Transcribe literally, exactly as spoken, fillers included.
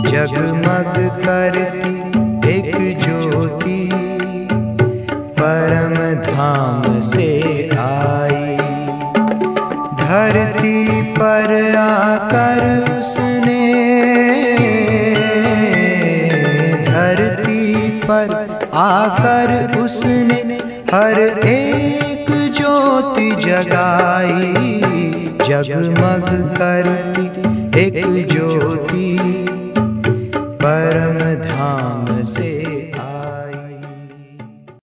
जगमग करती एक ज्योति परम धाम से आई। धरती पर आकर उसने, धरती पर आकर उसने हर एक ज्योति जगाई। जगमग करती एक ज्योति परम